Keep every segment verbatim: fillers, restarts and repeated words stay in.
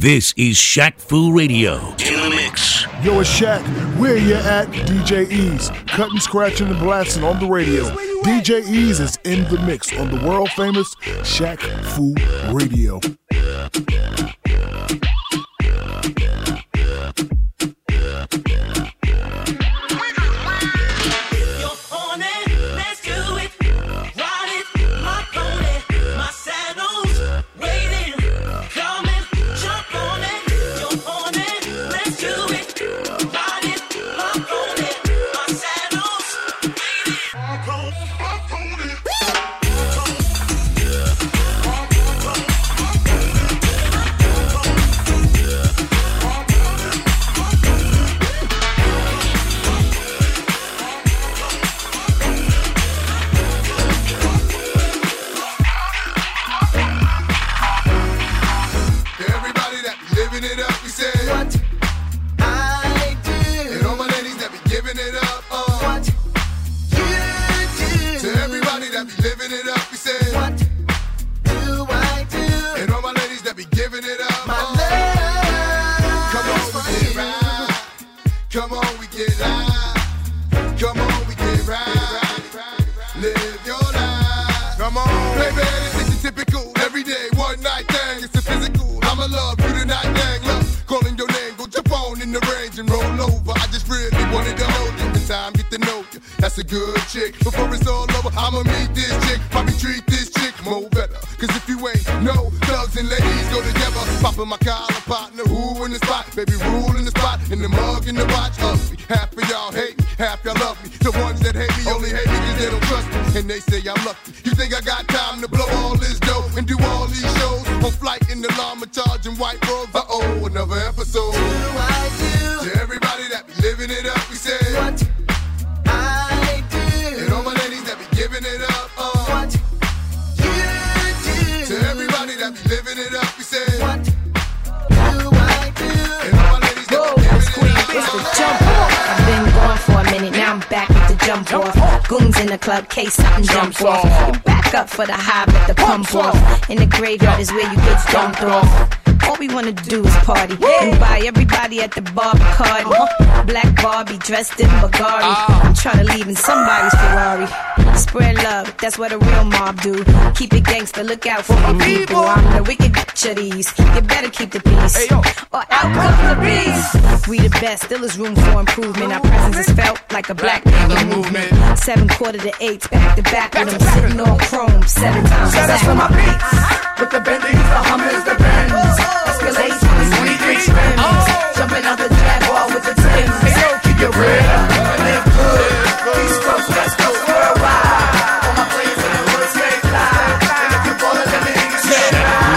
This is Shaq Fu Radio. In the mix. Yo, it's Shaq. Where you at? D J Ease. Cutting, scratching, and blasting on the radio. D J Ease is in the mix on the world famous Shaq Fu Radio. Case something jumps off. You back up for the high, but the pump off. In the graveyard is where you get dumped off. All we wanna do is party and buy everybody at the bar Bacardi. Black Barbie dressed in Bulgari. I'm trying to leave in somebody's Ferrari. Spread love, that's what a real mob do. Keep it gangster, look out for my people. I'm the wicked bitch of these. You better keep the peace, or out comes the breeze. We the best, still is room for improvement. Our presence is felt like a black panther movement. Seven quarter to eights, back to back with them sitting on chrome seven times. Shout out for my beats, with the Bentleys, the Hummers, the Benz. Escalades, the twenty-three rims. Jumping out the Jaguar with the Timbs. Hey yo, keep it real, live good. East Coast, West Coast, worldwide. All my players in the hood stay fly. And if you ballin', let me hear you say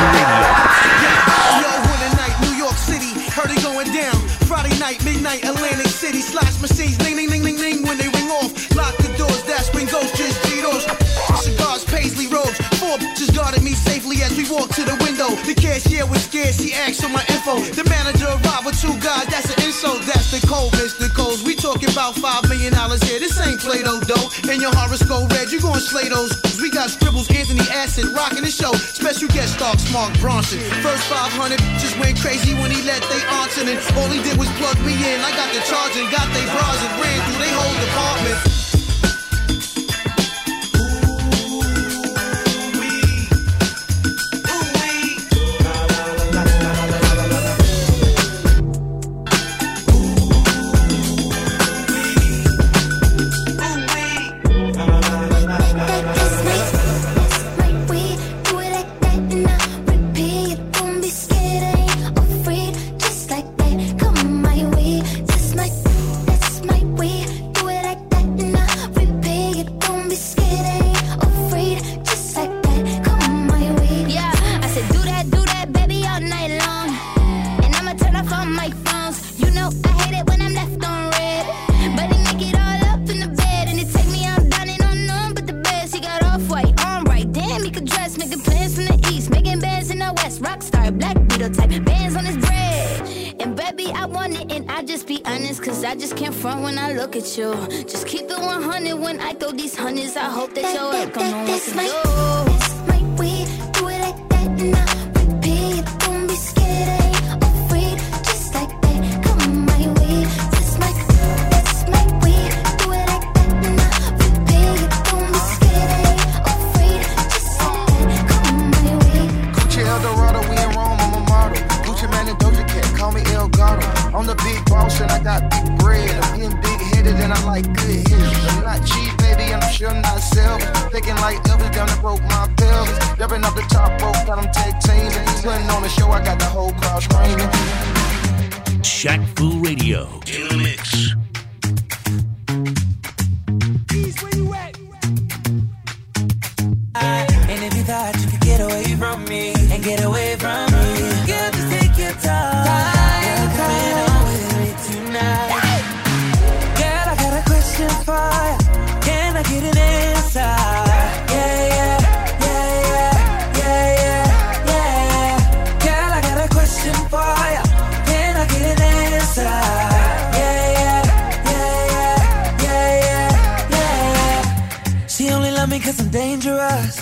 Yo, Winter night, New York City, heard it going down. Friday night, midnight, Atlantic City. Slash machines, ding, ding, ding, ding, ding. When they ring off, lock the doors, dash, bring ghosts, just G-Dos. Cigars, paisley robes. Four bitches guarded me safely as we walked to the window. The cashier was scared, she asked for my info. The manager arrived with two guys, that's an insult. That's the code, Mister Coles. We talking about five million dollars here. This ain't Play-Doh dough. And your horoscope red, you gon' slay those. We got scribbles, Anthony Acid, rocking the show. Special guest star, Mark Bronson. First five hundred just went crazy when he let they aunts in. And all he did was plug me in. I got the charge and got they bras and ran through they whole department. At you. Just keep it one hundred when I throw these hundreds. I hope that your work come on what to do. This my way, do it like that and I repeat. Don't be scared, I ain't got big bread. I'm getting big headed and I like good hitters. I'm not cheap, baby, and I'm sure not selfish. Thinking like Elvis down that broke my pelvis. Jumping up the top rope, got them tag teaming. Putting on the show, I got the whole crowd screaming. Shaq Fu Radio in the mix. Where you at? And if you thought you could get away from me and get away from me, girl, just take your time. You're coming on with me tonight. Girl, I got a question for you. Can I get an answer? Yeah, yeah, yeah, yeah, yeah, yeah, yeah. Girl, I got a question for you. Can I get an answer? Yeah, yeah, yeah, yeah, yeah, yeah. She only love me cause I'm dangerous.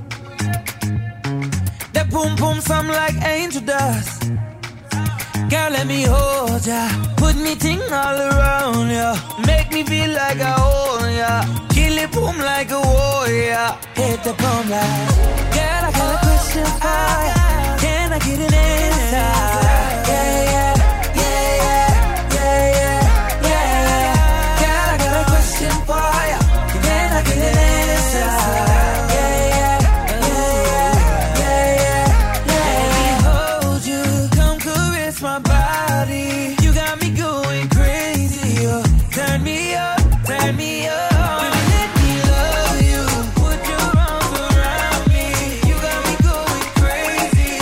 That boom boom sound like angel dust. Girl, let me hold ya. Put me ting all around ya. Make me feel like I own ya. Kill it boom like a warrior. Hit the boom like. Girl, I got a question for ya. Can I get an answer? Yeah, yeah, yeah, yeah, yeah, yeah, yeah. Girl, I got a question for ya. Can I get an answer? Yeah, yeah, yeah, yeah, yeah. Hold you, come caress my body. You got me going crazy. You turn me up, turn me up. Let me love you. Put your arms around me. You got me going crazy.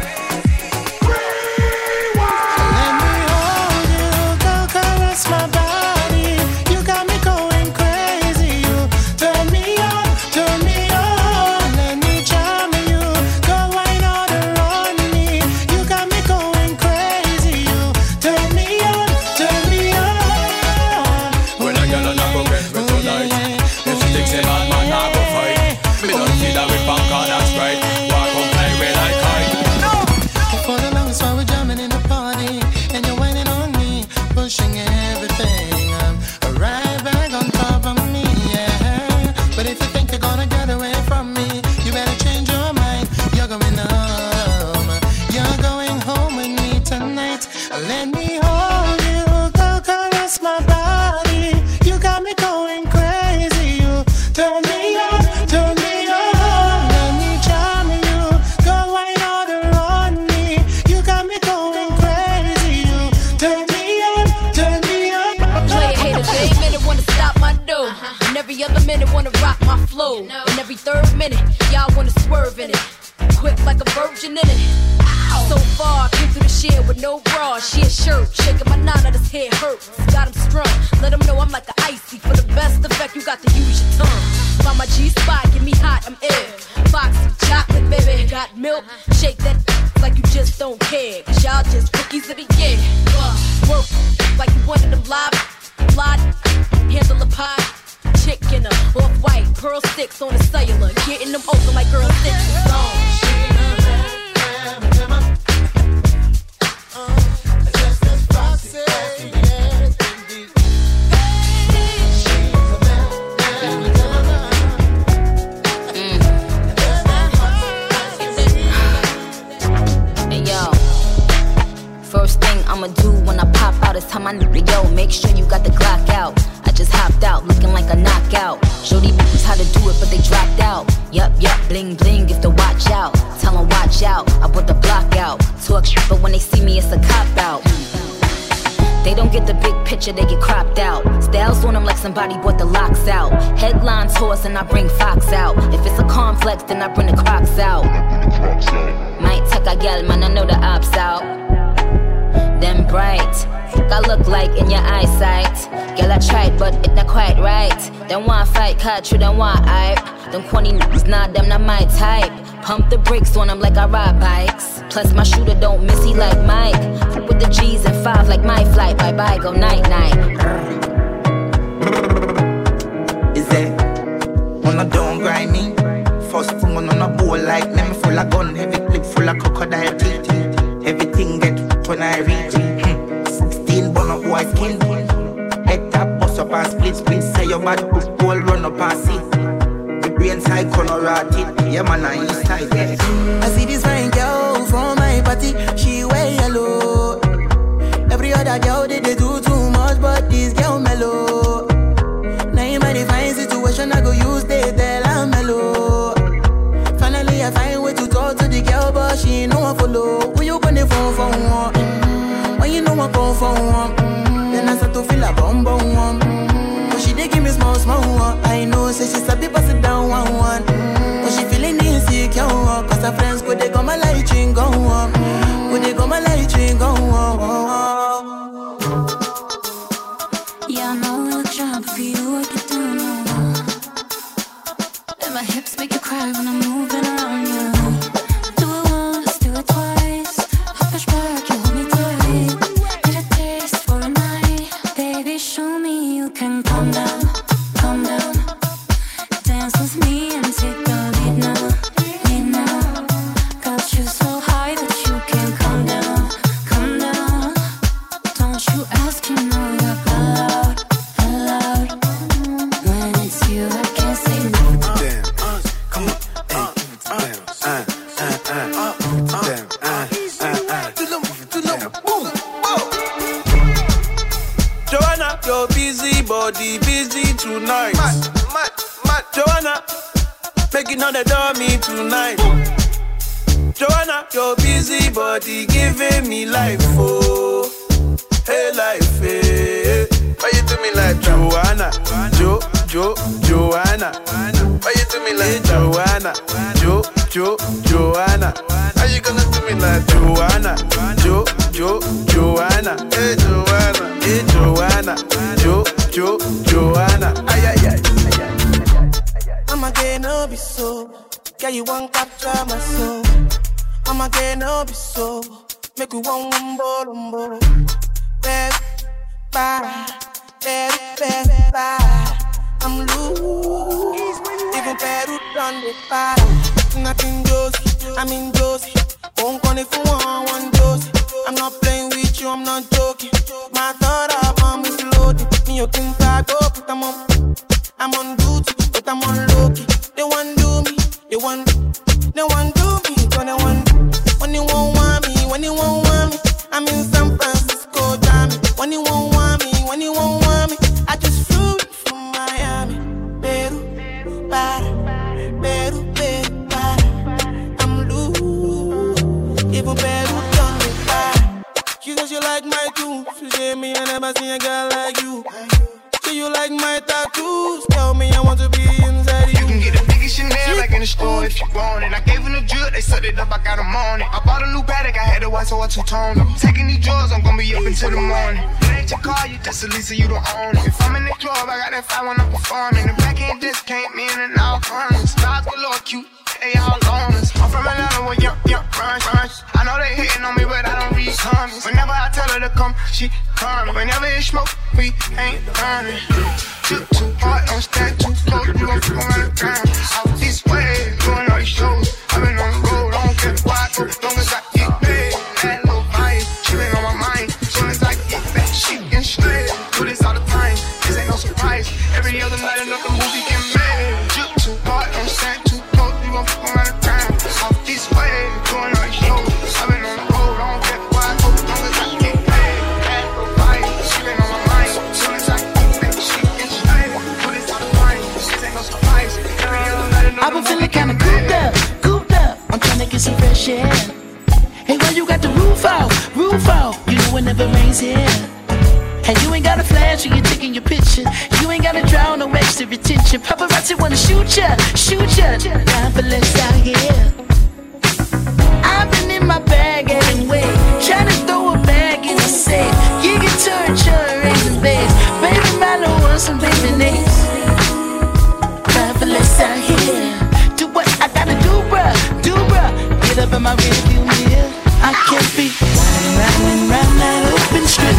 Let me hold you, go caress my body. You got me going crazy. You turn me on, turn me on. Let me charm you, go wine all around me. You got me going crazy. You turn me on, turn me on. When a girl on a go get with tonight, if she thinks it hard, man, I go fight. Me don't see that with bank on, that's right. Walk on play with like kite. For the longest while we're jamming in the party, and you're whining on me, pushing everything. I'm right back on top of me, yeah. But if you think you're gonna get away from me, you better change your mind. You're going home. You're going home with me tonight. Let me hold you, go caress my body. You got me going crazy. You turn me on, turn me on. Let me charm you, go wine all around me. You got me going crazy. You turn me on, turn me on. Player haters, every minute wanna stop my dough. And every other minute wanna rock my flow. And every third minute, y'all wanna swerve in it. Quick like a virgin in it. So far, came through the shed with no bra. She a shirt, shaking my nine out his head hurts. Got him strung, let him know I'm like an icy. For the best effect, you got to use your tongue. Find my G-spot, get me hot, I'm ill. Foxy chocolate, baby, got milk. Shake that like you just don't care. Cause y'all just rookies of the year. Work like you wanted them live. Live, handle a pie. Chicken, off-white, pearl sticks on the cellular. Getting them open like girl six is gone. First thing I'ma do when I pop out is tell my nigga, yo, make sure you got the Glock out. I just hopped out, looking like a knockout. Show these bitches how to do it, but they dropped out. Yup, yup, bling, bling, if to watch out. Tell them watch out, I put the block out. Talk shit, but when they see me, it's a cop out. They don't get the big picture, they get cropped out. Styles on them like somebody bought the locks out. Headlines horse and I bring Fox out. If it's a complex, then I bring the Crocs out. Might take a gal, man, I know the ops out. Them bright, fuck I look like in your eyesight. Girl, I tried, but it not quite right. Them want fight, cut you, them want hype. Them corny niggas, nah, them not my type. Pump the brakes on them like I ride bikes. Plus my shooter don't miss, he like Mike. Fuck with the G's and five like my flight. Bye bye, go night night. Is it? On a don't grind me. First thing on a bowl like me, me full of gun. Heavy clip full of crocodile teeth. Everything get when I reach it. Sixteen bun up boy skin. Head tap bust up and split split. Say your bad hook ball run up and see. The brain side corner rotted. Yeah man I east side. I see this fine girl from my party. She wear yellow. Every other girl they, they do too much. this girl mellow. Now in my divine situation, I go use they tell I'm mellow. Finally, I find way to talk to the girl, but she ain't no one follow. Who you gonna phone for one? Mm-hmm. When you know I come for one, mm-hmm. Then I start to feel a bum bum one. Mm-hmm. But she dey give me small small one. I know, say she sabi pass it down one one. Mm-hmm. But she feeling insecure, cause her friends go they come my light ring go on. Go they come my light ring go on. Yeah, I know I look shy, but for you I get down low. And my hips make you cry when I'm moving around you. Do it once, do it twice. I push back, you hold me tight. Get a taste for a night. Baby, show me you can calm down, calm down. Dance with me and take the lead now, lead now. Got you so high that you can't calm down, calm down. Don't you ask, you know you're allowed, allowed. When it's you, I can't say no. Damn, uh, come on, uh, uh, uh, uh, uh, damn, uh, uh, uh, to them, to them, boom, boom. Joanna, your busy body, busy tonight. Mad, mad, mad. Joanna, making all the dummy tonight. Joanna, your busy body, giving me life, oh. Hey, life, hey. Why you do me like Joanna? Jo, Jo, Joanna. Why you do me like Joanna? Jo, Jo, Joanna. How you gonna do me like Joanna? Jo, Jo, Joanna. Hey, Joanna. Hey, Joanna. Jo, Jo, Joanna. Ay, ay, ay, ay, ay. I'm again, no be so. Yeah, you won't capture my soul. I'm again, no be so. Make you one umbo, umbo. Baby, bye. Baby, baby, bye. I'm loose. Even better done the bye. Nothing Josie, I'm in Josie. Won't call it for one, one Josie. I'm not playing with you, I'm not joking. My thought of mom is loaded. Me, you can tag up, but I'm on. I'm on duty, but I'm on low-key. They want do me, they want, they want do me, so they want. When you won't want me, when you won't want me, I'm in San Francisco, Jammy. When you won't want me, when you won't want me, I just flew from Miami. Peru, para, Peru, Peru, para. I'm loose, even Peru done me para. She says you like my tune, she say me I never seen a girl like you. Say you like my tattoos, tell me I want to be inside you. You can get a biggest Chanel like in the store if you want it. I gave them the drip, they sucked it up, I got them on it. I bought a new Patek, I had to watch so I two-toned them. Taking these drugs, I'm gonna be up until the morning. It ain't your car, you just a Lisa, you don't own it. If I'm in the club, I got that five when I'm performing. The back end disc came in and out corners. Stars galore cute, they all loners. I'm from Atlanta with young, young, runs, runs. I know they hitting on me, but I don't read comments. Whenever I tell her to come, she come. Whenever it's smoke, we ain't running. Too, too hard, don't stand too close. You gon' flip around the ground. Out this way, doing all these shows. I've been on the road, I don't care why. Long as I get paid, that little vibe. She been on my mind. Soon as I get back, she get straight. Do this all the time, this ain't no surprise. Every other night, another movie get made. Too, too hard, don't stand too close. You gon' flip around the ground. Out this way, doing all these shows. I've been on the road, I don't care why. Long as I get paid, that little vibe. She been on my mind. Soon as I get back, she get straight. Do this all the time, this ain't no surprise. Every other night, another I've been feeling kinda cooped up, cooped up. I'm tryna get some fresh air. Hey, why you got the roof out, roof out? You know it never rains here. And you ain't got a flash when you're taking your picture. You ain't gotta draw no extra attention. Paparazzi wanna shoot ya, shoot ya. Time for less out here. I've been in my bag anyway, trying to throw a bag in the safe. You can turn your raisin base. Baby, my little want some baby names. Time for less out here. Do what I gotta do, bruh, do bruh. Get up in my rearview mirror. I can't be riding round and round that open strip.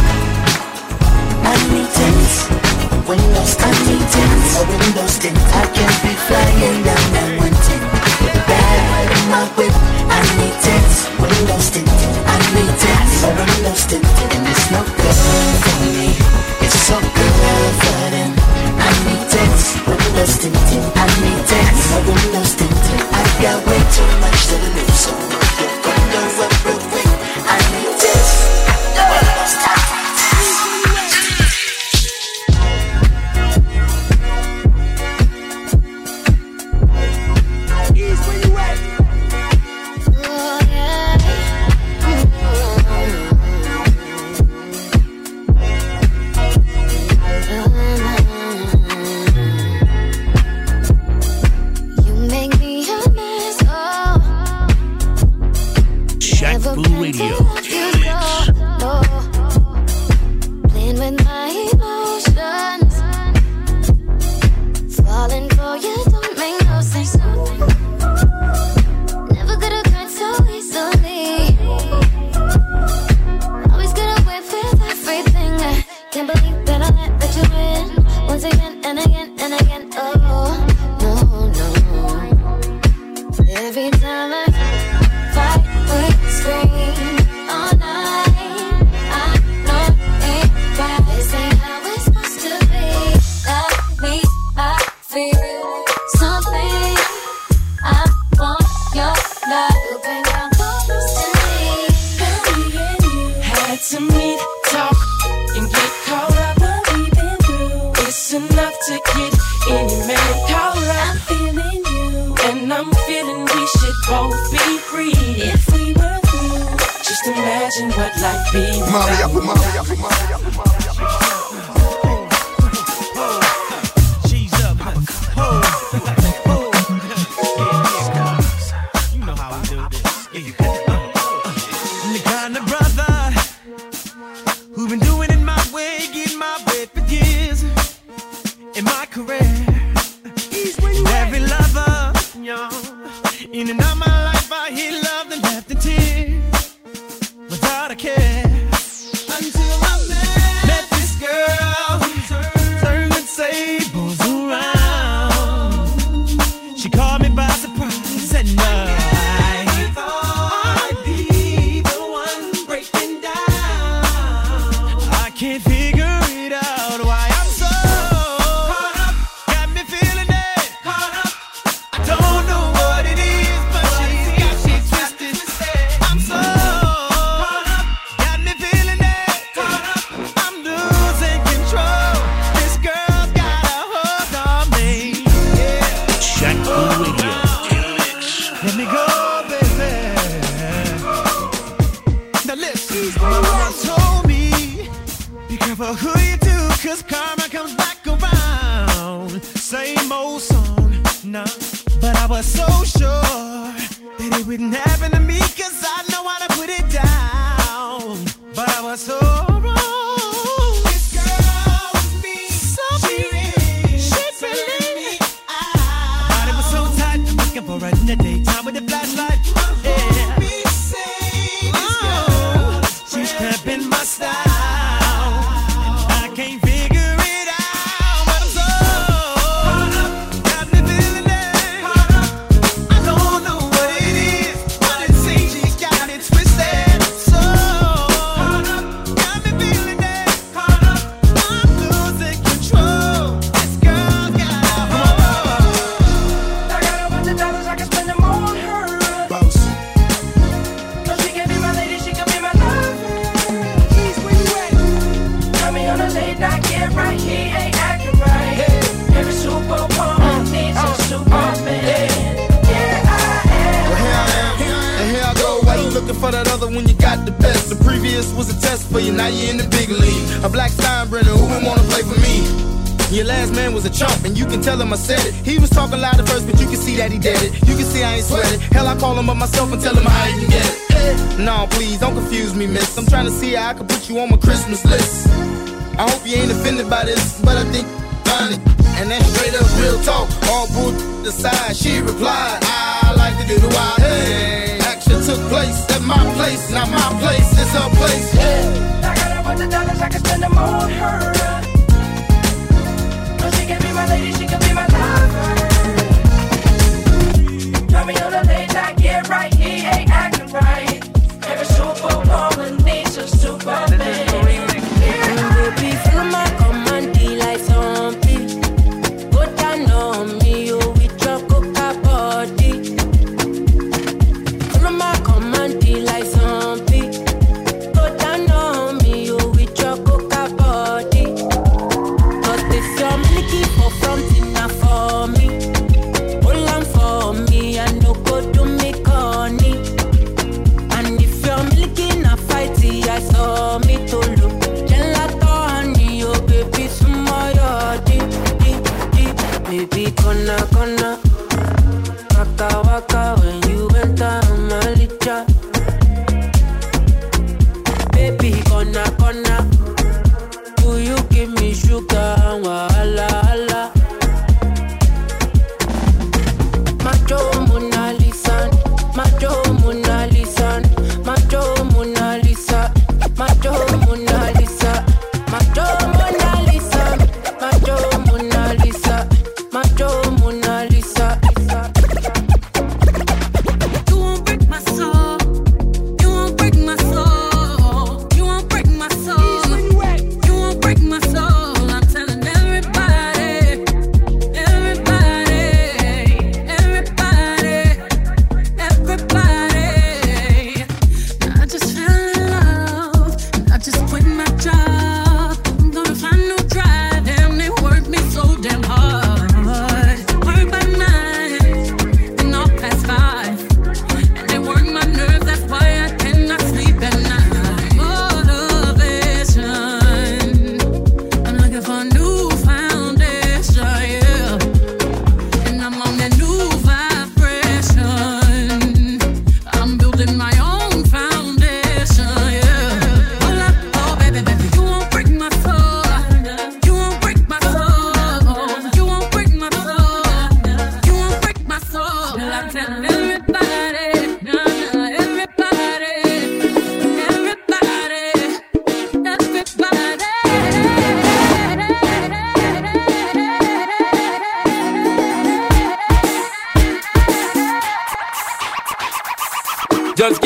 I need tents, windows, I need tents, a windows tint. I can't be flying down that one tent with a bag in my whip. I need tents, windows tint. I need tents, a windows tint. And it's no good for me, it's so good for them. I need tents, windows tint. I need tents, a windows tint. I got way too much to lose, so I'm gonna run real quick. I need tents, windows tint. to meet, talk, and get caught up. What we've been through, it's enough to get any man caught up. I'm feeling you, and I'm feeling we should both be free. If we were through, just imagine what life be. Maria, Maria, Maria, She's up, ho, ho. You know how we do this. I'm the kind of brother who been doing it my way, getting my way for years in my career. And every lover, young, in and out my life, I hear love and left in tears without a care. Until I met, met this girl, turning tables around. She caught me by surprise and uh, can't figure it out why I'm so caught up, got me feeling it, caught up. I don't know what it is, but she's got me twisted. I'm so caught up, got me feeling it, caught up. I'm losing control. This girl's got a hold on me. Yeah. Shaq Fu Radio. Let me go, baby. Now listen, my mama told me, be careful who you do, cause karma comes back around. Same old song, nah. But I was so sure that it wouldn't happen to me, cause I know how to put it down. But I was so wrong. This girl was me, so she really, she really. My body was so tight, I'm looking for her in the daytime with the flashlight. Yeah. Oh, she's cramping my style. For that other when you got the best. The previous was a test for you, now you're in the big league. A black Steinbrenner, who would wanna play for me? Your last man was a chump, and you can tell him I said it. He was talking loud at first, but you can see that he did it. You can see I ain't sweat it. Hell, I call him up myself and tell him how you can get it. No, please, don't confuse me, miss. I'm trying to see how I can put you on my Christmas list. I hope you ain't offended by this, but I think funny. And that's straight up real talk. All bull aside, she replied, I like to do the wild thing. Took place at my place, not my place, it's her place. Yeah. I got a bunch of dollars, I can spend them on her. Cause she can be my lady, she can be my lover. Tell me on the late night, get right, he ain't acting right. Every super woman needs a Superman. We'll be feeling my command, like zombie. Go down on me, you with your coca body. My command be like zombie. Go down on me, you with your coca body. But if you're milky for something, not for me. Hold on for me, I no go to me corny. And if you're milky, not fighty, I saw me to look. Gelato honey, oh baby, sumoyo deep, deep, deep. Baby, gonna, gonna. Waka, waka, when you enter my licha. Baby, gonna, gonna. Will you give me sugar and wahala, hala? Macho Mona Lisa, Macho Mona Lisa, Macho Mona Lisa, Macho Mona Lisa, Macho Mona Lisa, Macho Mona Lisa, Macho Mona Lisa. You won't break my soul. You won't break my soul. I'm telling everybody.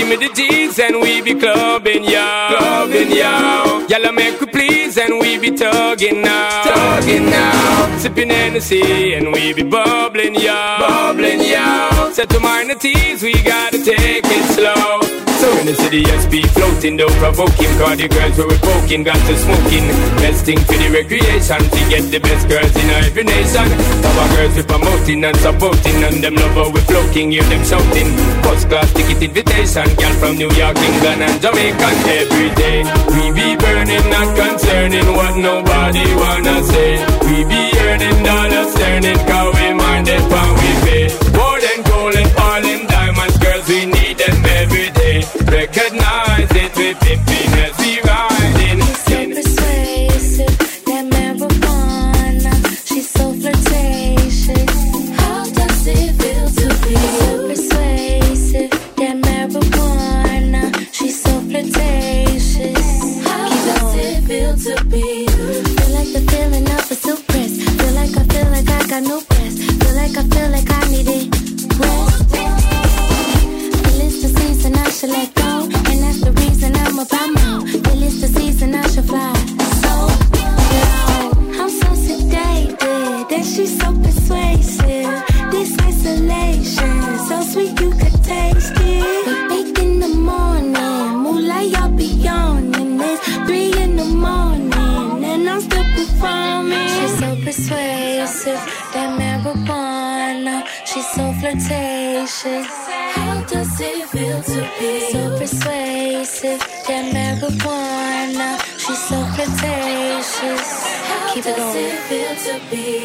me the G's and we be clubbing, yo. Clubbing, yo. Y'all make we please and we be tugging now. Tugging now. Sipping Hennessy and we be bubbling, yo. Bubbling, yo. Set to minor teas, we gotta take it slow. So in the city, S P floating, though provoking. Cause the girls where we poking, got to smoking. Best thing for the recreation, to get the best girls in every nation. Our girls we promoting and supporting, and them lover we floating, hear them shouting. First class ticket invitation, girl from New York, England and Jamaica. Every day we be burning, not concerning what nobody wanna say. We be earning dollars, earning, cause we mind it when we pay. More than gold and all in diamonds, girls we need them every day. Recognize it, we pimping as we riding. She's so persuasive, that marijuana. She's so flirtatious. How does it feel to be so persuasive? That marijuana. She's so flirtatious. How does it feel to be? Feel like the feeling of a suppress. Feel like I feel like I got no breath. Feel like I feel like I need it. Rest. Feel it's the season I should let go. And that's the reason I'm about now. Feel it's the season I should fly. So low. I'm so sedated. And she's so persuasive. This isolation. So sweet you could taste it. But eight in the morning. Moonlight, y'all be yawning. It's three in the morning. And I'm still performing. She's so persuasive. That marijuana. She's so flirtatious. How does it feel to be so persuasive? That marijuana. She's so flirtatious. How Keep it going. How does it feel to be?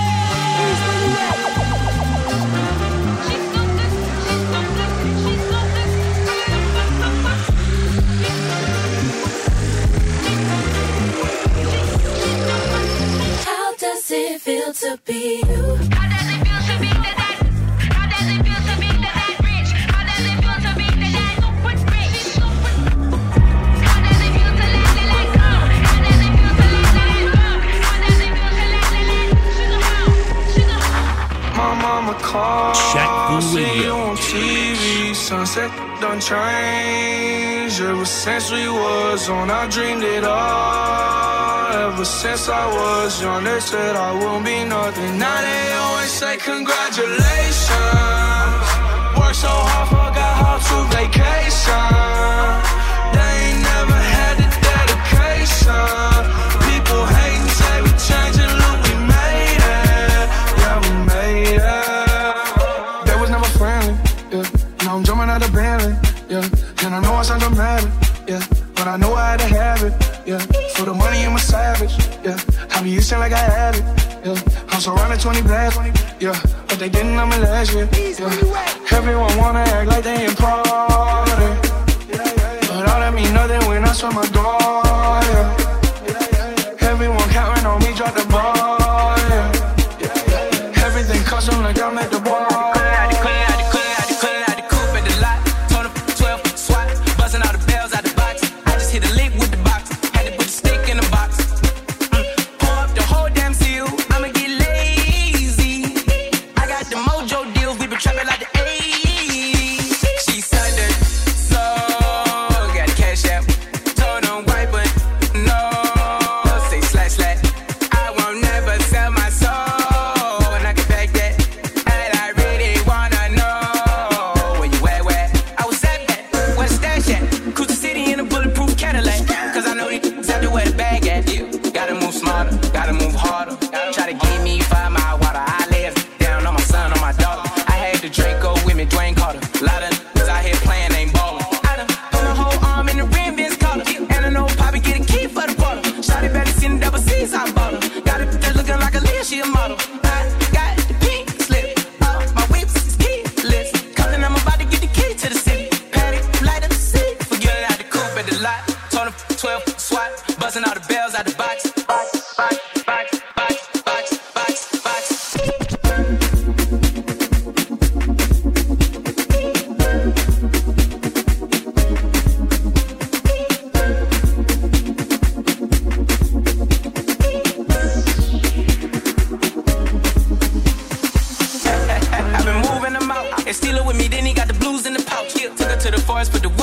How does it feel to be you? How does it feel to be that? How does it feel to be that rich? How does it feel to be that super rich? How does it feel to let it like go? How does it feel to let it go? How does it feel to let it sugar home? Sugar home. My mama calls, Shaq Fu see Radio. you on T V. Sunset done changed. Ever since we was on, I dreamed it all. Ever since I was young, they said I won't be nothing. Now they always say congratulations. Worked so hard, forgot how to vacation. They ain't never had the dedication. People hate and say we changing, look, we made it. Yeah, we made it. They was never friendly, yeah. Now I'm jumping out of Bentley, yeah. And I know I sound dramatic, yeah. But I know I had to have it, yeah. For the money, I'm a savage, yeah. I be used to like I had it, yeah. I'm surrounded twenty black, yeah. But they didn't know me last year, yeah. Everyone wanna act like they important, but all that mean nothing when I saw my door, yeah. Everyone counting on me, drop the ball, yeah. Everything custom like I'm at the bar. And steal it with me, then he got the blues in the pouch. Took her to the forest, put the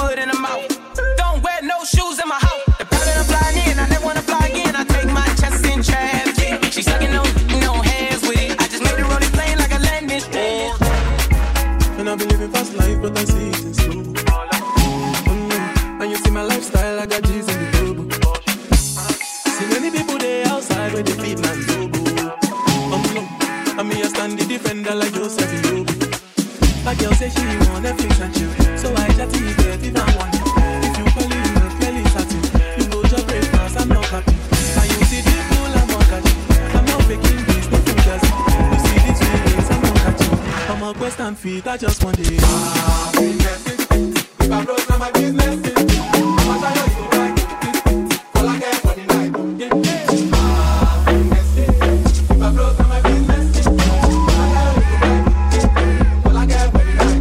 girl like yourself, you. My girl say she want Netflix and chill, so I chatty get it and one. If you call it, you clearly satin. You go just breakfast, I'm not happy. And you see this fool, I'm not catching. I'm not faking this, no fugazi. You see these feelings, I'm not catching. I'm a quest and feet, I just want it. Ah, business. If I broke down my business, I'ma tell you you like it. All I care for the night, yeah. Ah, business. If I broke down my business, I'ma tell you you like it. All I care for the night.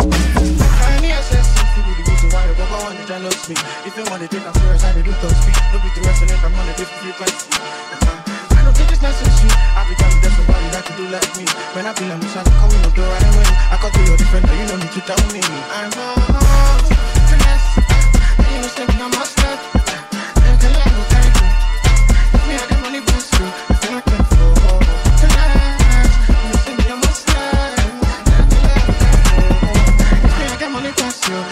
I need a sense to be the reason why you go on the jealous me. If you want to take a serious, I do those speak. No be the rest of it, I'm on a different frequency. I don't think it's necessary. Every time there's somebody that can do like me. When I feel I'm inside, I come in the door right away. I got to your different, you don't need to tell me. I'm wrong, finesse. You was thinking I must step. And can I go thank you? Me, I got money boost you. I feel like I'm for tonight. You was thinking I must step. And can I go thank you? Me, I got money boost you.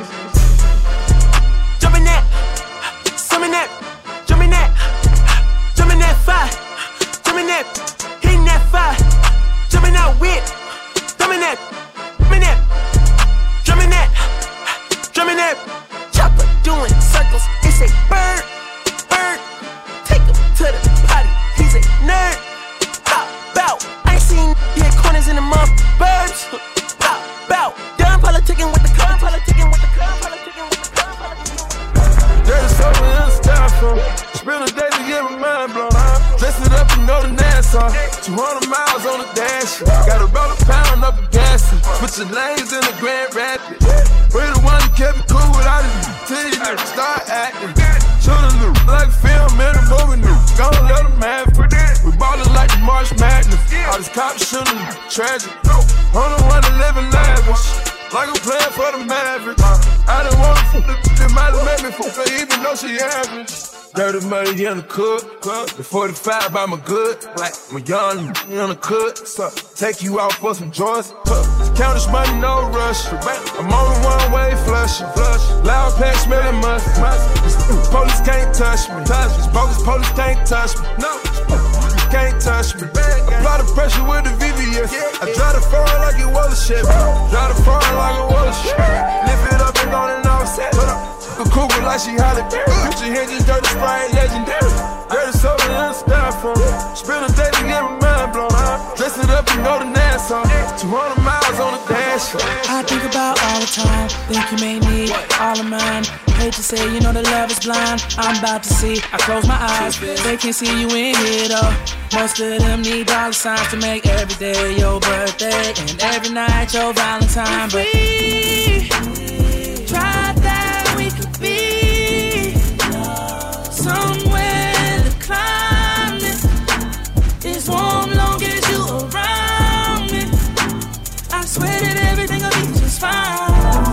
Jump in that, some in that, jump in that, jump in that fire, jump in that, hitting that fire, jumping out with, jumping that, jumping that, jumping that, jumping that, chopper doing circles. It's a bird, bird, take him to the potty. He's a nerd. Bow, bow. I ain't seen hit corners in the month. Birds, bow, bow. Done politicking with the gun, politicking with the gun, politicking with the gun. There's something in the styrofoam. Spend a day to get my mind blown. Dress it up, you know the Nassau. two hundred miles on the dash. Got about a pound up the gas. Switching lanes in the Grand Rapids. We're the one that kept it cool without it. Till you never start acting. Should've knew, like film in a movie new. Gonna let them have it. We ballin' like the March Madness. All these cops shooting, tragic. I'm the one that live in lavish. Like I'm playing for the Mavericks. I didn't want to f*** the might have made me f*** even though she average. Dirty money in the cook, the forty-five by my good. Like I'm a young in the cook, so take you out for some joints. Count this money, no rush. I'm on the one way flush, flush. Loud pack smelling must. Police can't touch me. This bogus police can't touch me. No, can't touch me. Apply the pressure with the V V S. I drive the foreign like it was a Chevy. Drive the foreign like it was a Chevy. Lift it up and on and offset. The cougar like she Holly Berry. Future hinges, dirty sprite, legendary. Dirty soda in the styrofoam. Spend a day to get my mind blown. Dress it up and go to Nassau. two hundred miles on the dash. I think about all the time. Think you may need all of mine. Hate to say, you know that love is blind. I'm about to see. I close my eyes. They can't see you in here though. Most of them need dollar signs to make every day your birthday and every night your Valentine. But we try that we could be somewhere the climate is warm long as you around me. I swear that everything will be just fine.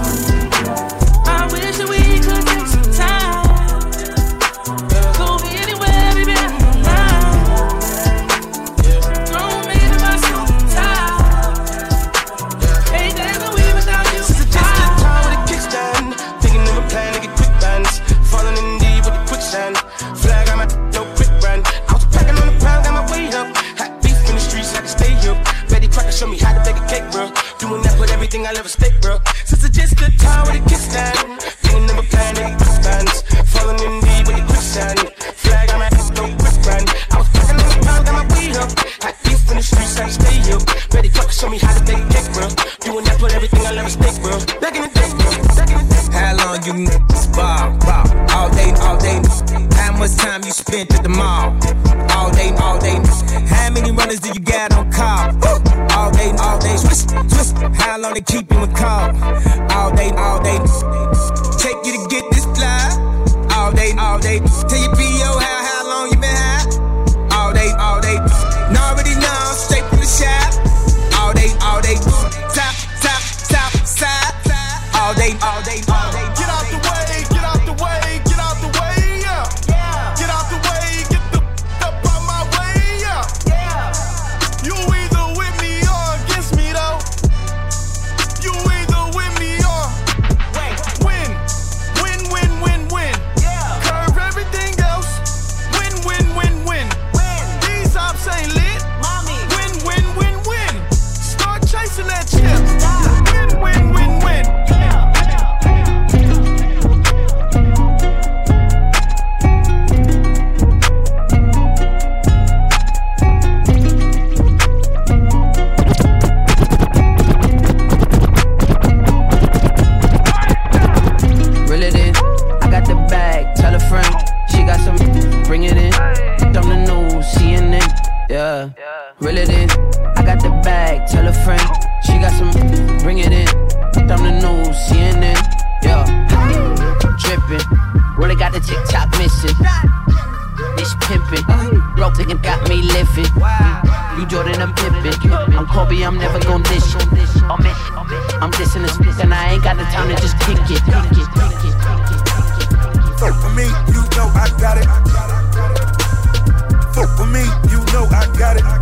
I wish that we could take some time. Go anywhere, baby, I don't mind. Don't make it my super tired. Ain't there no way without you. This is just a time with a kickstand. Thinking of a plan to get quick bands. Falling in deep with the quicksand. Flag on my no quick brand. I was packing on the pound, got my weight up. Hot beef in the streets, I can stay up. Betty Crocker show me how to bake a cake, bro. Doing that with everything I love a steak, bro. Since it's just a time with a kickstand. Thinking of a plan to get quick bands. Falling in deep with the quicksand. Flag on my no quick brand. I was packing on the pound, got my weight up. Hot beef in the streets, I can stay up. Betty Crocker show me how to bake a cake, bro. Doing that with everything I love a steak, bro. Back in the day, bro. Back in the day. How long you ball, ball, all day, all day. How much time you spent at the mall? All day, all day. How many runners do you got on call? All day, all day. Twist, twist. How long they keep you in call? All day, all day. Take you to get this fly. All day, all day. Tell your P O how how long you been high? All day, all day. And already know, straight from the shop. All day, all day. Top, top, top, side. All day, all day, all day. Get out the way, get out the way, get out the way, yeah. Yeah. Get out the way, get the f- up out my way, yeah. Yeah. You either with me or against me, though. You either with me or wait, win, win, win, win, win. Yeah. Curve everything else. Win, win, win, Yeah, reel it in. I got the bag, tell a friend. She got some, bring it in. Thumb the news, C N N. Yeah, drippin'. Really got the TikTok missing. This pimpin'. Broke ticket got me lifted. You Jordan, I'm pimpin'. I'm Kobe, I'm never gon' dish it. I'm dissing this bitch and I ain't got the time to just kick it. Fuck with me, you know I got it. Fuck with me, you know I got it.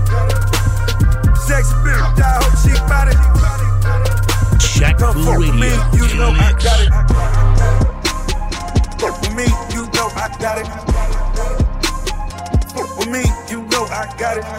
Sex spirit, I hope she got it. Shaq Fu Radio. Me, you know I got it. Fuck with me, you know I got it. Fuck with me, you know I got it.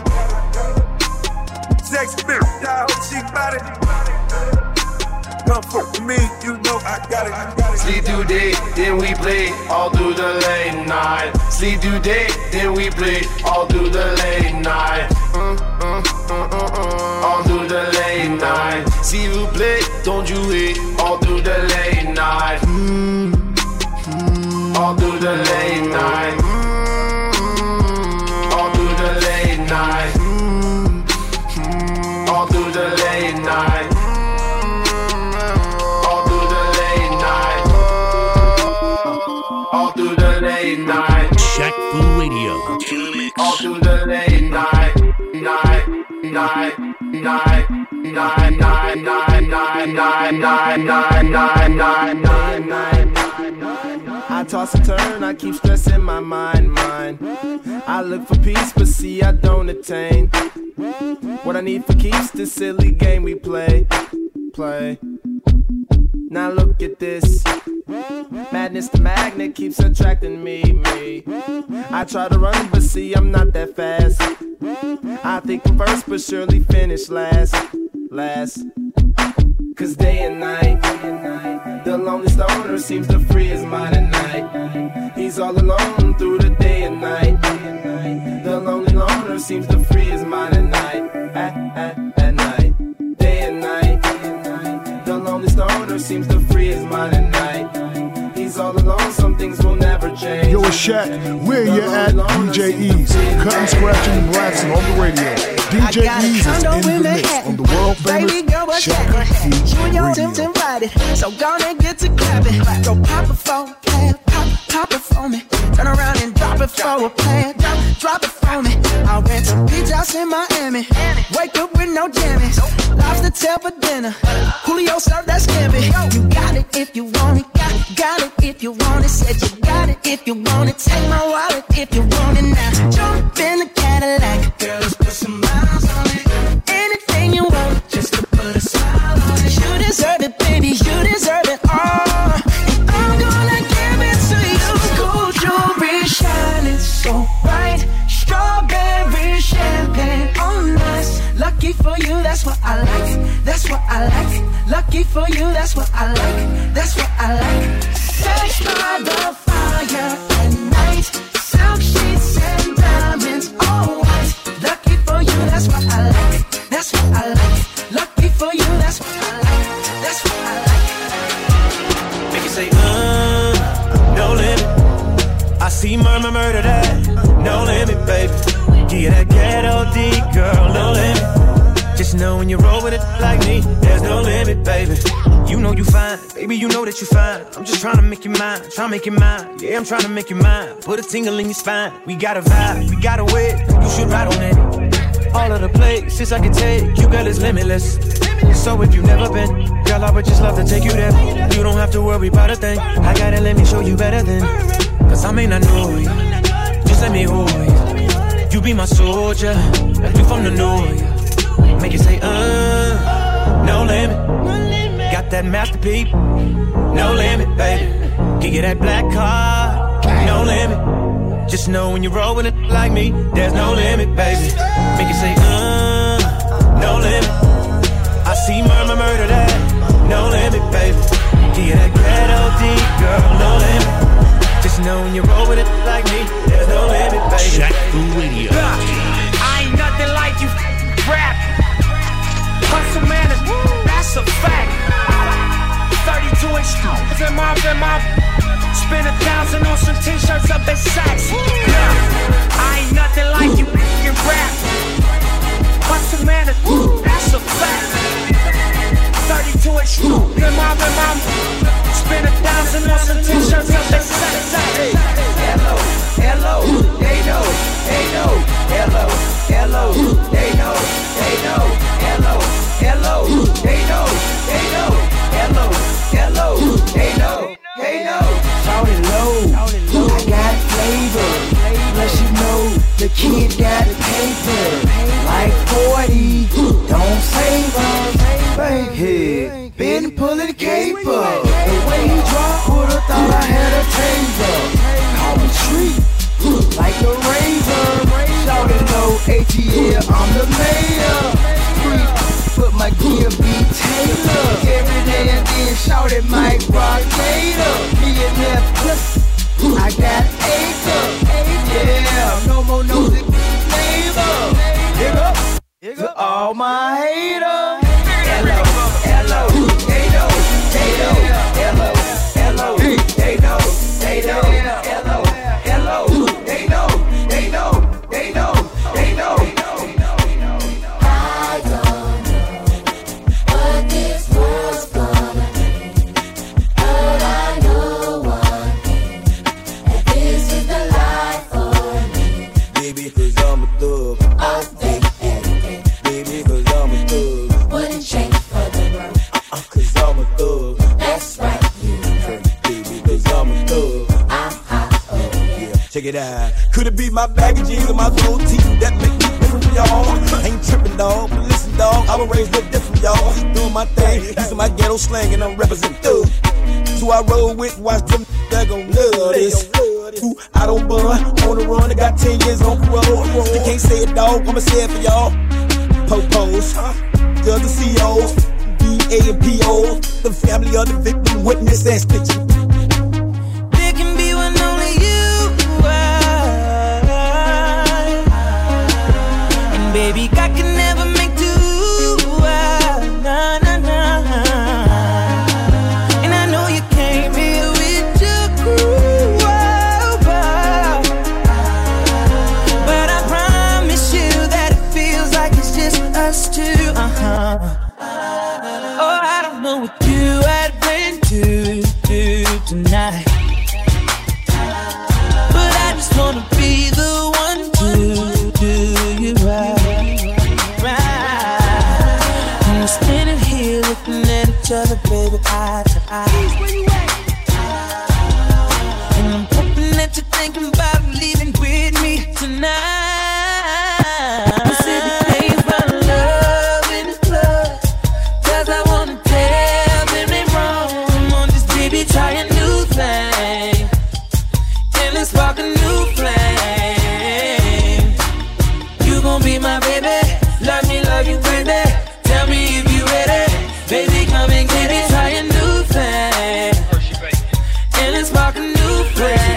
Sex spirit, I hope she got it. Come fuck with me, you know I got it. Sleep through day, then we play all through the late night. Sleep through day, then we play all through the late night. Mm, mm, mm, mm, mm. All through the late night. See you play, don't you hate? All through the late night. Mm, mm. All through the late night. Mm, all through the late night. Mm, mm. All through the late night. Night. Shaq Fu Radio. All through the late night, night, night, night, night, night, night, night, night, night, night, night, night, night. I toss and turn, I keep stressing my mind, mind. I look for peace, but see I don't attain. What I need for keeps this silly game we play, play. Now look at this. Madness, the magnet keeps attracting me, me. I try to run, but see I'm not that fast. I think I'm first, but surely finish last, last. Cause day and night, the lonely stoner seems to free his mind at night. He's all alone through the day and night. The lonely loner seems to free his mind at night, at, at, at night. Day and night, the lonely stoner seems to free his mind at night. He's all alone, some things will never change. Yo, it's Shaq, where you at? D J Ease, cutting, scratching, and blasting on the radio. D J Ease is in the mix on the world famous Shaq Fu Radio. So gonna get to clapping. Go pop it for a plan, pop, pop it for me. Turn around and drop it for a plan, drop, drop it for me. I went to beach house in Miami. Wake up with no jammies. Lobster tail for dinner. Julio served that scampi. You got it if you want it. Got, got it if you want it. Said you got it if you want it. Take my wallet if you want it now. Jump in the Cadillac. Girls, put some miles on it. Anything you want, just to put a smile on it. You deserve it, baby. You deserve it all. And I'm gonna give it to you. Gold jewelry shining so bright. Strawberry champagne on us. Lucky for you, that's what I like. That's what I like. Lucky for you, that's what I like. That's what I like. Sex by the fire at night. Silk sheets and diamonds, all white. Lucky for you, that's what I like. That's what I like. Lucky for you, that's what I like. That's what I like. Make it say, uh, no limit. I see murmur, murder that. No limit, baby. Give you that ghetto D, girl, no limit. Just know when you roll with it like me, there's no limit, baby. You know you fine, baby, you know that you fine. I'm just trying to make you mine, trying to make you mine. Yeah, I'm trying to make you mine. Put a tingle in your spine. We got a vibe, we got a way. You should ride on it. All of the places I can take you, girl, is limitless. So if you've never been, girl, I would just love to take you there. You don't have to worry about a thing. I gotta let me show you better than. Cause I may not know you, just let me hold you. You be my soldier, you from the north. Make you say, uh, no limit. Got that masterpiece, no limit, baby. Give you that black card, no limit. Just know when you're rolling it like me, there's no limit, baby. Make you say, uh, no limit. I see murmur, murder that, no limit, baby. Give you that ghetto D, girl, no limit. Just know when you roll with it like me, there's no limit, baby. Shaq Fu Radio. I ain't nothing like you, rap. Hustle man, that's a fact. thirty-two inch in my, in my. Spend a thousand on some t-shirts up at Saks. I ain't nothing like you, you rap. dancing on some t-shirts up at side. Hello, hello, they know, they know. Hello, hello, they know, they know. Hello, hello, they know, they know. Hello, hello, they know, they know. Shout it low, I got flavor. Plus you know the kid got paper. Like forty, don't save us, baby. Been pulling caper. The way he dropped, would've thought I had a taser. Call me street, like the razor. Shout it low, A T L, I'm the mayor. Street, put my gear be Taylor. Every day and then shout it Mike Rock later. Me and that plus, I got acre. Yeah, no more nosy neighbor. Here go, to all my haters. Hello, hello, they know, they know. Hello, hello, they know, they know. Hello, hello, they know, they know, they know, they know. I don't know what this world's gonna be, but I know one thing, that this is the life for me. Baby, cause I'm a thug. All day, every day. Baby, cause I'm a thug. Wouldn't change for the world. Uh-uh, cause I'm a thug. That's right, you heard. Baby, cause I'm a thug. I'm hot, oh yeah. Check it out. Could it be my baggy jeans or my gold teeth that make me different from y'all? Ain't tripping, dog, but listen, dog, I was raised a different, y'all. He's doing my thing, using my ghetto slang, and I'm representing thug. So I roll with, watch them, they gon' love this. Ooh, I don't bun, on the run, I got ten years on parole. You can't say it, dog, I'ma say it for y'all. Popos, the other C Os, B A and P Os, the family of the victim, witness and stitching. There can be one only you are. And baby, God can never make two. Nah, nah, nah. And I know you came here with your crew. But I promise you that it feels like it's just us two. Uh-huh. Oh, I don't know what you had planned to do tonight, but I just wanna be the one to do you right, right. And we're standing here looking at each other, baby, eye to eye. And I'm hoping that you're thinking about leaving with me tonight. We said we can't find love in the club, 'cause I wanna tell them they wrong. Come on, just baby, try a new thing, and let's spark a new flame. You gon' be my baby, love me, love you, baby. Tell me if you ready, baby, come and get it. Try a new thing, and let's spark a new flame.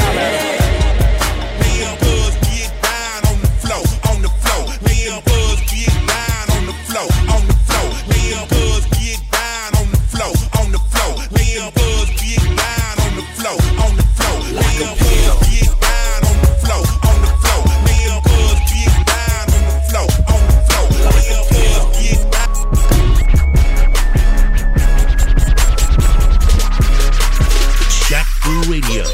Me and Buzz get down on the floor, on the floor. Me and Buzz get down on the floor, on the floor. Me and Buzz get down on the floor, on the floor. Me and Buzz get down on the floor, on the floor. Me and Buzz get down on the floor, on the floor. Me and Buzz get down on the floor, on the floor. Me and Buzz get down. Shaq Fu Radio.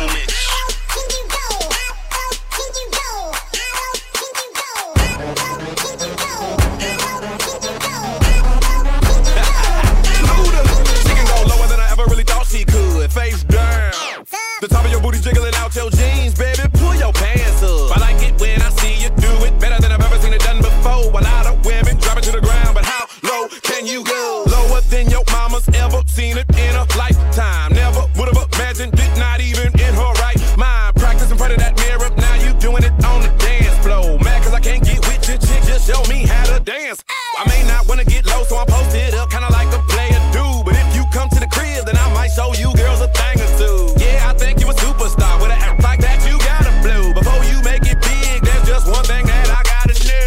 She can go lower than I ever really thought she could. Face down. The top of your booty jiggling out your jeans, baby. Pull your pants up. I like it when I see you do it better than I've ever seen it done before. A lot of women drop it to the ground, but how low can you go? Lower than your mama's ever seen it in a lifetime. Never would have imagined it, not even in her right mind. Practice in front of that mirror, now you doing it on the dance floor. Mad 'cause I can't get with your chick, just show me how to dance. I may not wanna get low, so I'm posted up, kinda like a player do. But if you come to the crib, then I might show you girls a thing or two. Yeah, I think you a superstar. With an act like that, you gotta blow. Before you make it big, there's just one thing that I gotta know.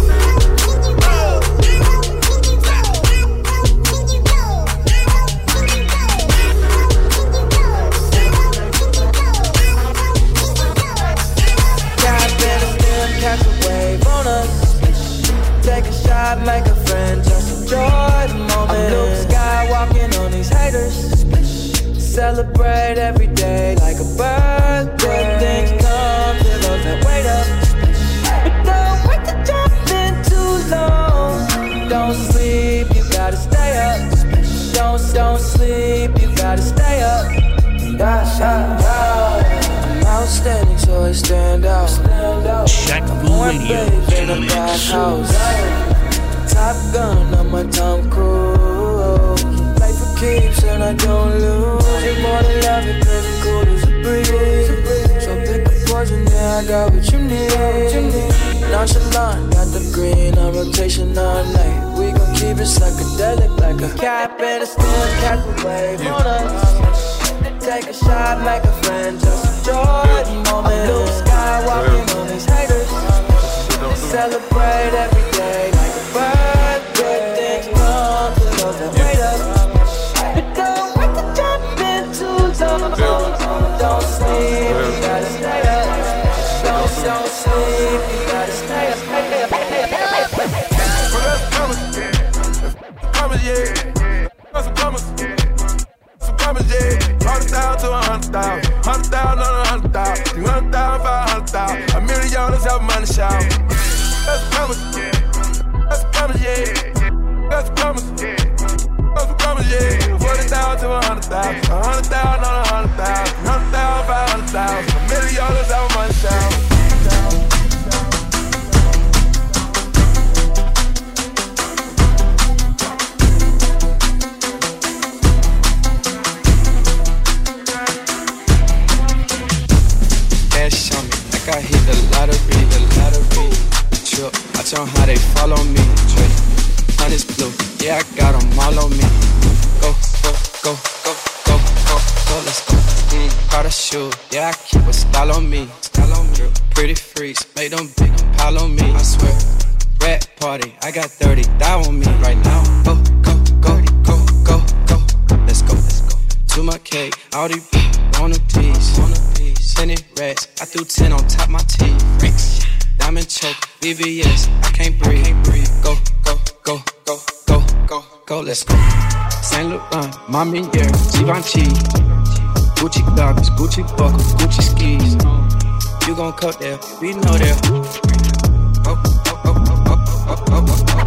God better still catch a wave on us. Take a shot, make a friend, just enjoy the moment. I'm Luke Skywalking on these haters. celebrate every day like a birthday. Things come to those that wait up, but don't wait to jump in too long. Don't sleep, you gotta stay up. Don't, don't sleep, you gotta stay up. Yeah, yeah, yeah. I'm outstanding, so I stand out. Shaq Fu Radio in a back house. Top Gun, I'm a Tom Cruise. Play for keeps and I don't lose. You're more than love it, cause it's cool as a breeze. So pick a poison, yeah, I got what you need. Nonchalant, got the green on rotation all night. We gon' keep it psychedelic like a cap and a still catch a wave on us. Take a shot, make a friend, just a Jordan moment. Blue sky walking on these haters. Celebrate every day like a birthday. Things come to those that wait up, but don't wait to jump in too long. Don't sleep, you gotta stay up. Don't, don't sleep, you gotta stay up. Well, that's coming, coming, yeah. That's some coming, some coming, yeah. Hundred thousand to a hundred thousand, hundred thousand on a hundred thousand, two hundred thousand, five hundred thousand, a million dollars have money shout. That's coming, that's coming, yeah. That's coming, that's coming, yeah. Forty thousand to a hundred thousand, a hundred thousand on a hundred thousand, hundred thousand, five hundred thousand, a million dollars have money shout. I hit the lottery, the lottery. Trip, watch on how they follow me. Trip, honey's blue, yeah, I got them all on me. Go, go, go, go, go, go, go, let's go. Mm, Prada shoe, yeah, I keep a style on me. Style on me. Pretty freaks, make them big pile on me. I swear, rat party, I got thirty thou on me right now. Go, go, go, go, go, go, let's go, let's go. To my cake, all these want a piece, want a piece. Ten rats, I threw ten on top my teeth. Ricks, diamond choke, V V S, I can't breathe. Can't breathe. Go, go, go, go, go, go, go, let's go. Saint Laurent, Mommy, yeah, Givenchy, Gucci goggles, Gucci buckles, Gucci skis. You gon' cut there, we know there. Oh, oh, oh, oh, oh, oh, oh, oh, oh.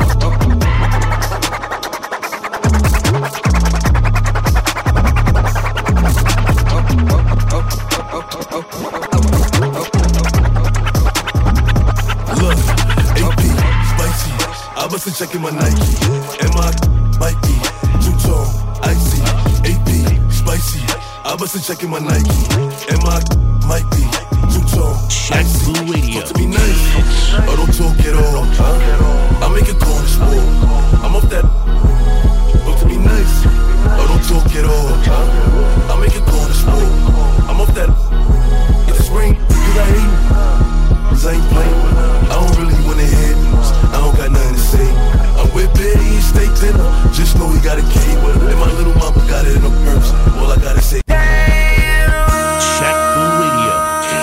Look, A P, spicy. I wasn't checking my Nike. And my might be two-tone, icy. A P, spicy. I wasn't checking my Nike. And my might be two-tone, icy. Talk to me nice, or don't talk at all. Huh? I make it cold as war. I'm off that. Talk to me nice, or don't talk at all. Huh? I make it cold as war. I'm off that. If it's rain, cause I hate, cause I ain't playing. I don't really wanna hear news. I don't got nothing to say. I'm with Betty, steak dinner. Just know we got a K with her. And my little mama got it in her purse. All I gotta say. Shaq Fu Radio.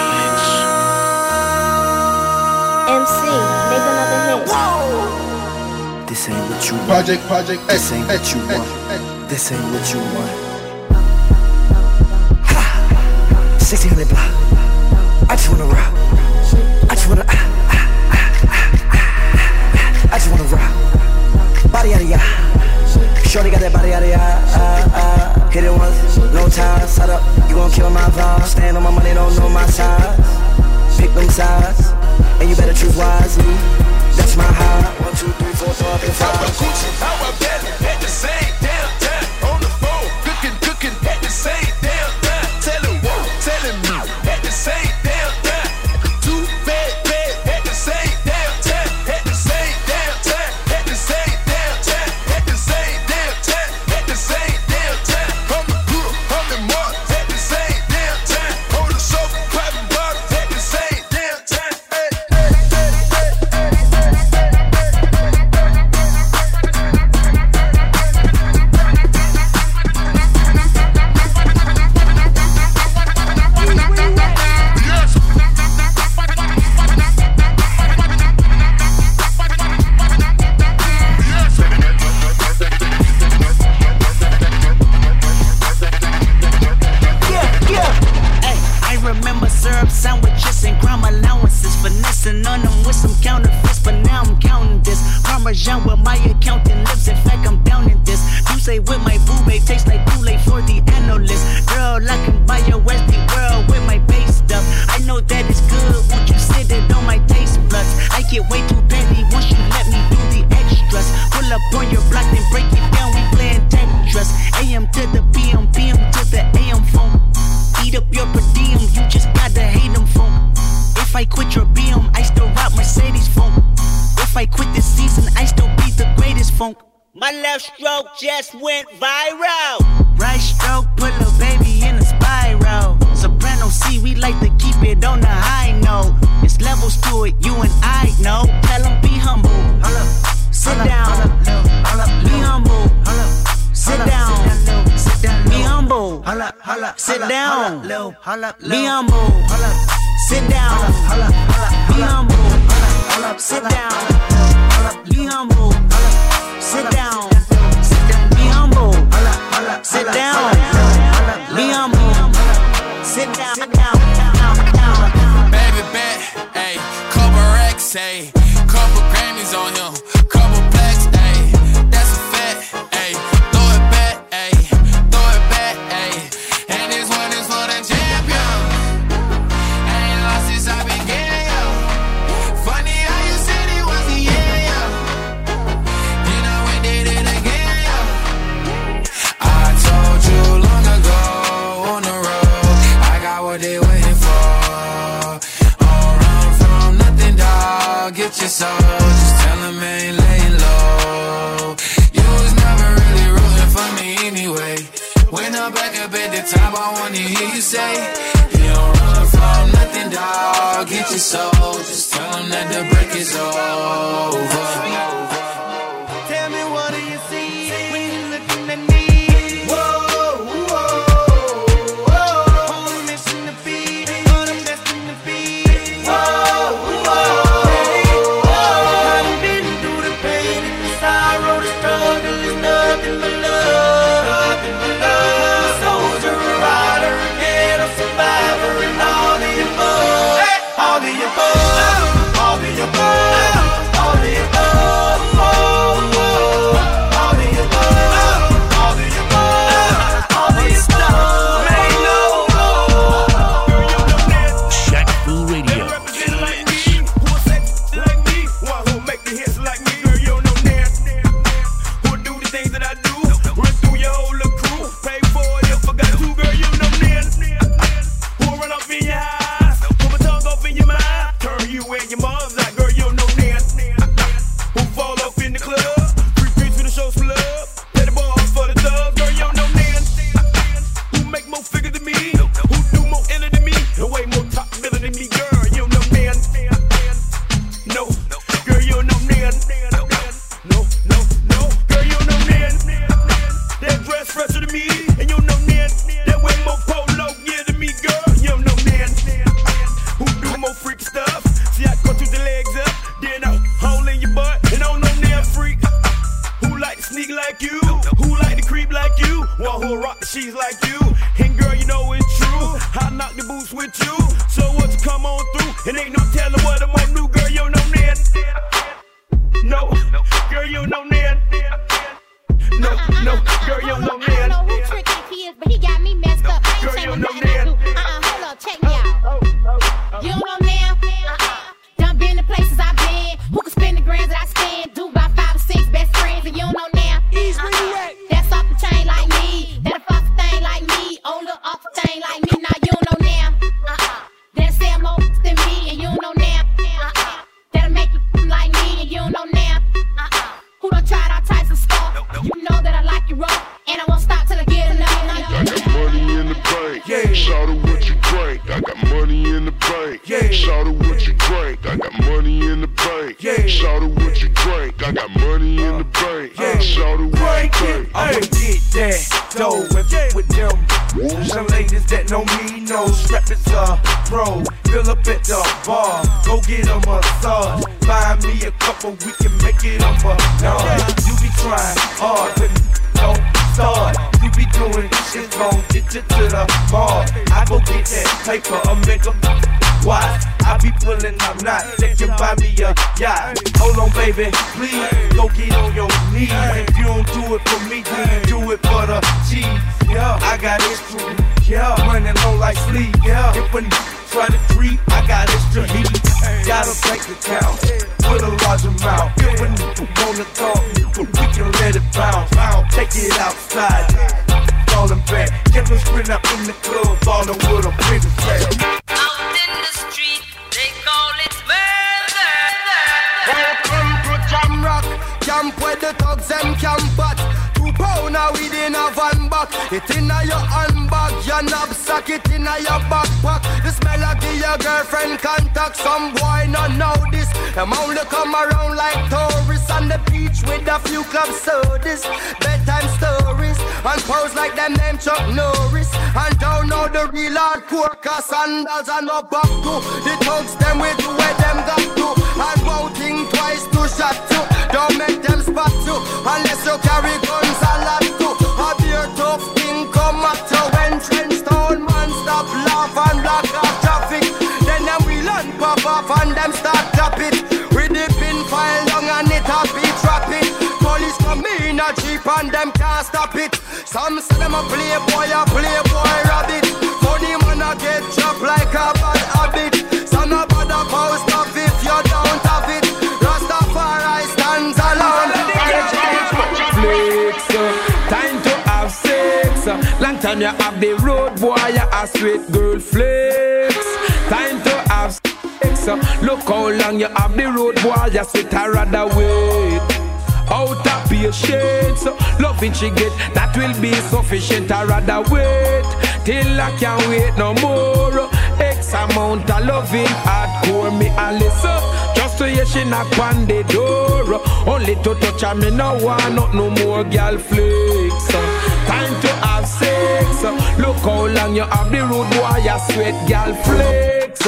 M C, make another hit. This ain't what you want. Project, project, This ain't hey, what you hey, want. hey. This ain't what you want. Ha! sixteen hundred block. I just wanna rock. I just wanna. Ah, ah, ah, ah, ah. I just wanna rock. Body out of ya. Shorty got that body out of ya. Ah, ah. Hit it once, no time. Set up, you gon' kill my vibe. Stand on my money, don't know my size. Pick them sides, and you better choose wisely. That's my high. One, two, three, four, five, and five. Our Gucci, our belly, at the same damn time. On the phone, cooking, cooking, at the same damn time. Telling whoa, telling me, at the same damn time. Two bad, bad, at the same damn time. At the same damn time. At the same damn time. At the same damn time. At the same damn time. I'm the good, I'm the mark. At the same damn time. On the sofa, clapping syrup sandwiches and crime allowances. Finessing on them with some counterfeits, but now I'm counting this. Parmesan where my accountant lives, in fact I'm down in this. You say with my boo babe, tastes like Kool-Aid for the analyst. Girl, I can buy your Westie world with my base stuff. I know that it's good, won't you sit it on my taste buds? I get way too petty once you let me do the extras. Pull up on your block, then break it down, we playing Tetris. A M to the P M, P M to the A M phone. Eat up your per diem, you just gotta hate them phone. If I quit your B M, I still rock Mercedes phone. If I quit this season, I still be the greatest funk. My left stroke just went viral. Right stroke, put a baby in a spiral. Soprano C, we like to keep it on the high note. It's levels to it, you and I know. Tell them be humble. Sit down. Be humble. Sit down. Be humble. Sit down. Be humble. Sit down. Be humble. Sit down. Be humble. Sit down. Be humble. Sit down. Be humble. Sit down. Baby bet, ayy, couple racks, ayy, couple Grammys on him, couple plaques, ayy, that's a fact, ayy, throw it back, ayy, throw it back, ayy, and this one is for the champion. I ain't lost since I began, yo. Funny how you said it was the end, yo. Then I went did it again, yo. I told you long ago on the road, I got what they waiting for. Get your soul, just tell them I ain't laying low. You was never really rooting for me anyway. When I'm back up at the top, I wanna hear you say, you don't run from nothing, dawg. Get your soul, just tell them that the break is over. Tell me what do you see when you're looking at me? Whoa, whoa, whoa. I'm missing the beat, but I'm destined to be. Whoa, whoa. start. You be doing this shit gon' get you to the bar. I go get that paper, I'll make a watch. I be pulling up, not let you buy me a yacht. Hold on, baby, please, go get on your knees. If you don't do it for me, then you do it for the cheese. Yeah, I got history. Yeah, running low like sleep. Yeah, if when try to creep, I got extra heat. Got a bank account with a large amount. If when you wanna talk, we can let it bounce. Take it outside, falling back. Get them sprint up in the club, falling with a bigger fat. Out in the street, they call it murder. Welcome to Jam Rock, camp where the thugs them camp at. Two pounder within a van back. It inna your handbag, your knapsack, it inna your backpack. The smell of your girlfriend contact. Some boy not know this. Them only come around like tourists on the beach with a few club sodas, bedtime stories, and pose like them name Chuck Norris. And don't know the real hardcore, cause sandals are no back to. The thugs them with the way them got to. And won't think twice to shot to. Don't make them spot you, unless you carry guns a lot too. A beer tough thing come up to when Trenchtown man stop laugh and block off traffic. Then them wheel and pop off and them start clap it. With the pin file long and it a beat rapid. Police come in a jeep and them can't stop it. Some say them a playboy, a playboy rabbit. Funny man a get chopped like a bad habit. Some a bad a post off if you don't have it. Rastafari stands alone. Flex, uh, time to have sex. uh, Long time you have the road boy, you a sweet girl flex. Time to have sex. uh, Look how long you have the road boy, you sweet I rather wait. Out of patience, uh, loving she get, that will be sufficient. I rather wait till I can't wait no more. X amount of loving, hardcore me a listen. Just to hear she knock on the door. Only to touch her, me no want not no more girl flex. Time to have sex. Look how long you have the road boy, you sweat girl flex.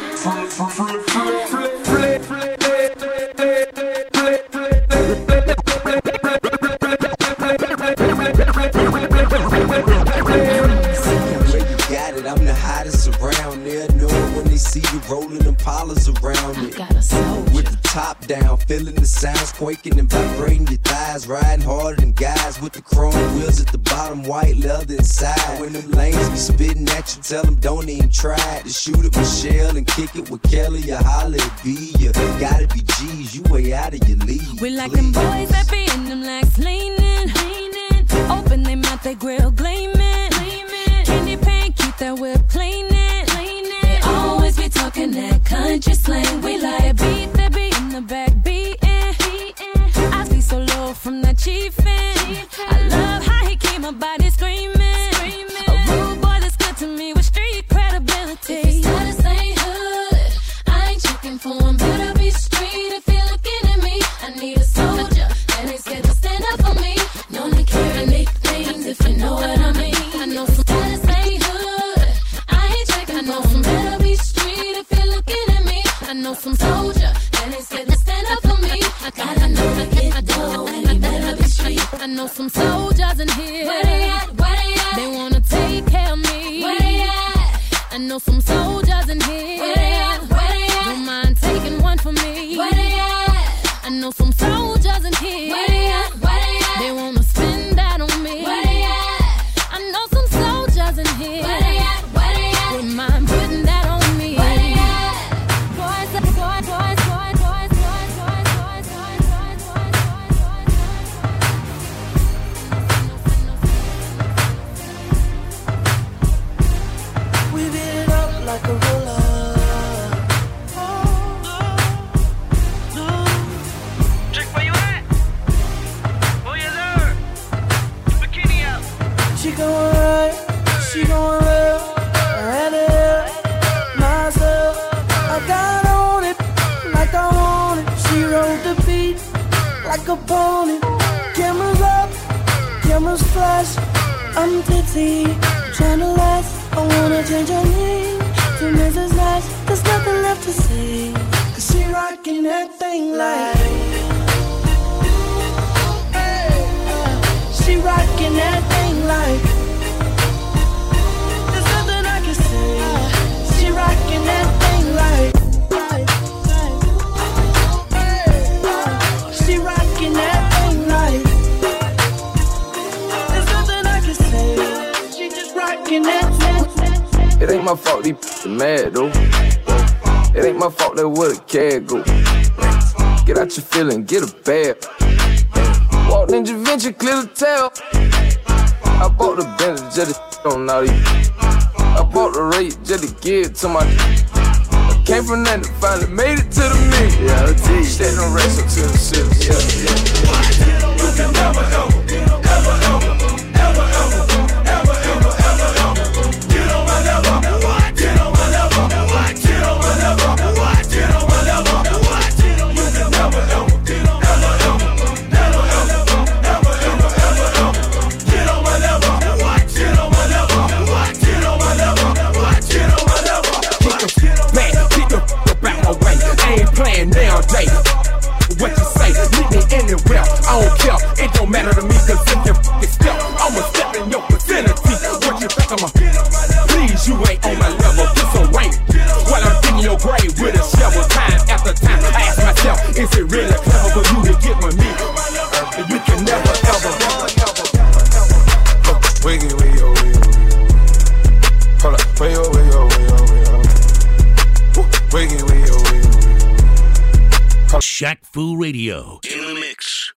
I'm the hottest around there. Know it when they see you rolling them polars around it. With the top down, feeling the sounds quaking and vibrating your thighs. Riding harder than guys with the chrome wheels at the bottom, white leather inside. When them lanes be spitting at you, tell them don't even try to shoot at Michelle and kick it with Kelly or holler at B. You gotta be G's, you way out of your league. We like them boys that be in them legs leaning, leaning. Open they mouth, they grill gleaming, gleaming. Candy paint, keep that whip cleaning, cleaning. They always be talking that country slang. We like beat that beat in the back beating. I see so low from that chiefin'. I love how he keep my body screaming. A rude boy that's good to me with street credibility. If his status ain't hood, I ain't checking for him. Better be street if you're looking at me. I need a soldier that ain't scared to stand up for me. No need carry nicknames if you know what I mean. I know some status ain't hood, I ain't checking. I know some better be street if you're looking at me. I know some soldier that ain't scared to stand up for me. I gotta know to get dough and you better be street. I know some soldiers in here. Where they at? Where they at? They wanna take care of me. Where they at? I know some soldiers in here. Where they at? Where they at? Don't mind taking one for me. Where they at? I know some soldiers in here. Where they at? Where they at? They wanna spend that on me. Where they at? I know some soldiers in here. Where they at? Where they at? Don't mind putting that on me. Where they at? Boys, boys, boys, boys, boys, boys, boys, boys, boys, boys, boys. We beat it up like a roller. Chick, where you at? Oh, yes, sir. Bikini out. She gon' ride, she gon' rail, and it, myself. I got on it, like I want it. She rode the beat, like a pony. Cameras up, cameras flash. I'm tipsy, tryna last. I wanna change her name to Missus Nash. There's nothing left to say, cause she rockin' that thing like. She rockin' rocking that thing like. There's nothing I can say. She rocking that thing like. She rocking that thing like. There's nothing I can say. She just rocking that thing. It ain't my fault these p***s mad though. It ain't my fault that where the cat go. Get out your feeling, get a bag. Walk in Da Vinci, clear the tail. I bought the Benz just to on all these. I bought the rate just to give it to my. I came from nothing, finally made it to the million. Yeah, I'll tell you. Set them racks up to the city. Yeah, yeah. You can never ever, ever, ever, ever, ever, ever, ever, ever, ever get on my level. Get on my level. Get on my level. Get on my level. You can never ever, ever, ever, never ever, ever, ever, ever, ever get on my level. Get on my level. Get on my level. Get on my level. Man, get the f*** out my way. I ain't playing nowadays. What you say, meet me anywhere. I don't care, it don't matter to me. Cause if you f***ing step, I'ma step in your vicinity. What you think I'm a please, you ain't on my level. Put some weight while I'm digging your grave with a shovel. Time after time, I ask myself, is it really clever for you to get with me? And you can never ever wiggy, wiggy, wiggy, wiggy. Hold up, way oh, way oh, way oh, way oh. Wiggy, wiggy, wiggy, wiggy. Shaq Fu Radio. In the mix.